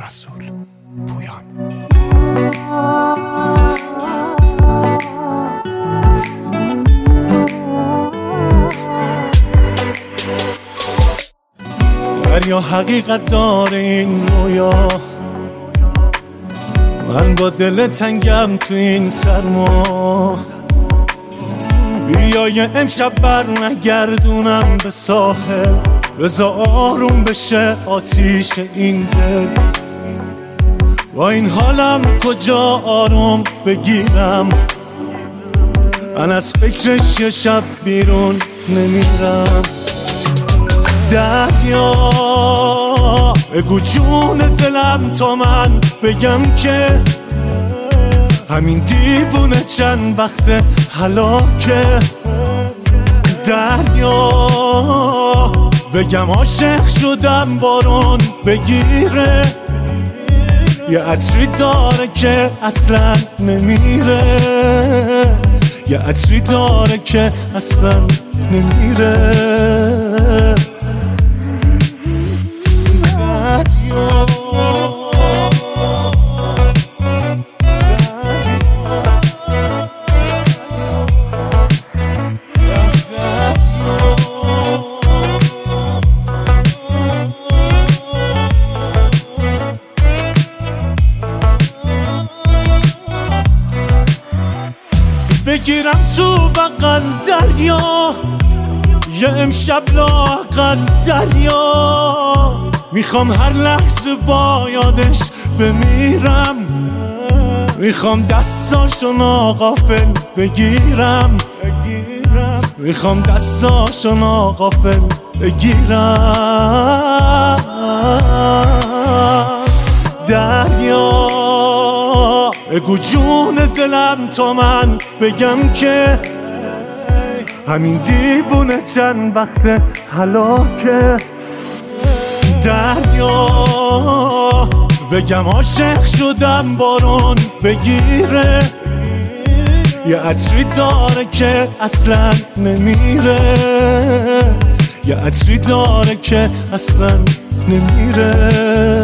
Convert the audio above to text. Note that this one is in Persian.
رسول پویان. دریا حقیقت داره این رویا، من با دل تنگم تو این سرما. بیا یه امشب بر نگردونم به ساحل، بذار آروم بشه آتیش این دل. با این حالم کجا آروم بگیرم، من از فکرش یه شب بیرون نمیرم. دریا بگو جون دلم تا من بگم که همین دیوونه چند وقت هلاکه. دریا بگم عاشق شدم بارون بگیره، یه عطری داره که اصلا نمیره، یه عطری داره که اصلا نمیره. بگیرم تو بغل دریا، یه امشب لااقل دریا، میخوام هر لحظه با یادش بمیرم، میخوام دستاشو ناغافل بگیرم، میخوام دستاشو ناغافل بگیرم. دریا بگو جون دلم تا من بگم که همین دیوونه چند وقت هلاکه. دریا بگم عاشق شدم بارون بگیره، یه عطری داره که اصلا نمیره، یه عطری داره که اصلا نمیره.